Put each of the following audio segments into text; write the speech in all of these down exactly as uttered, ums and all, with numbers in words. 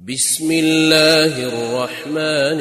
بسم الله الرحمن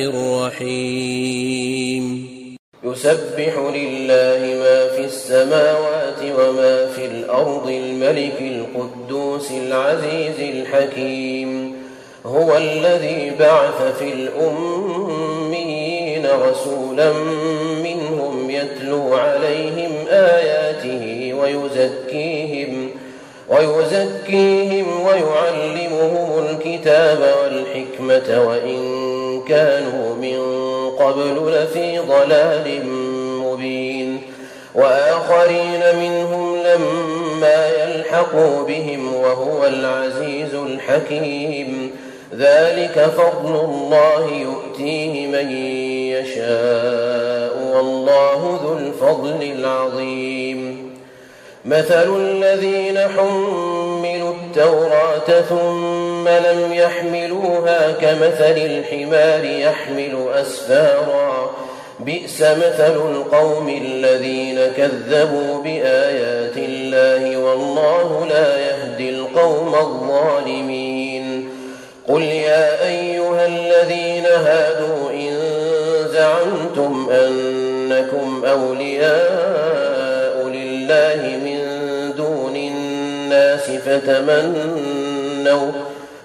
الرحيم يسبح لله ما في السماوات وما في الأرض الملك القدوس العزيز الحكيم هو الذي بعث في الأميين رسولا منهم يتلو عليهم آياته ويزكيهم ويزكيهم ويعلمهم الكتاب والحكمة وإن كانوا من قبل لفي ضلال مبين وآخرين منهم لما يلحقوا بهم وهو العزيز الحكيم ذلك فضل الله يؤتيه من يشاء والله ذو الفضل العظيم مثل الذين حملوا التوراة ثم لم يحملوها كمثل الحمار يحمل أسفارا بئس مثل القوم الذين كذبوا بآيات الله والله لا يهدي القوم الظالمين قل يا أيها الذين هادوا إن زعمتم أنكم أولياء لله من دون الناس فتمنوا,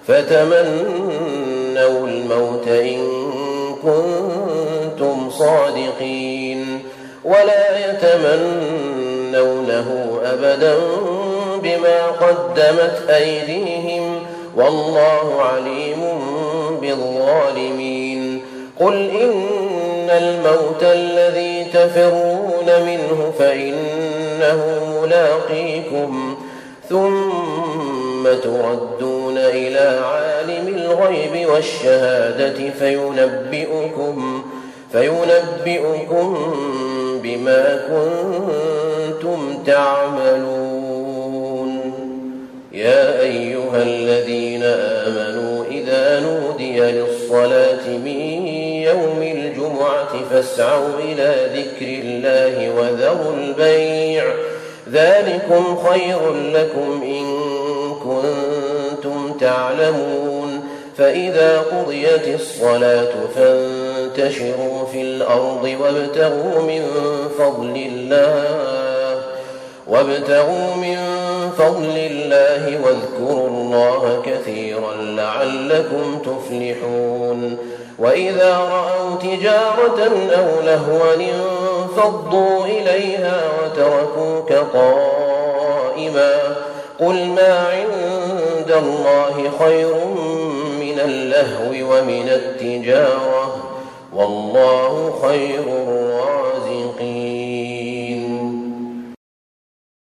فتمنوا الموت إن كنتم صادقين ولا يتمنونه أبدا بما قدمت أيديهم والله عليم بالظالمين قل إن الموت الذي تفرون منه فإنه ملاقيكم ثم تردون إلى عالم الغيب والشهادة فينبئكم, فينبئكم بما كنتم تعملون يا أيها الذين آمنوا إذا نودي للصلاة من يوم الجمعة فاسعوا إلى ذكر الله وذروا البيع ذلكم خير لكم إن كنتم تعلمون فإذا قضيت الصلاة فانتشروا في الأرض وابتغوا من فضل الله وابتغوا من فضل الله واذكروا الله كثيرا لعلكم تفلحون وإذا رأوا تجارة أو لهوا انفضوا إليها وتركوك قائما قل ما عند الله خير من اللهو ومن التجارة والله خير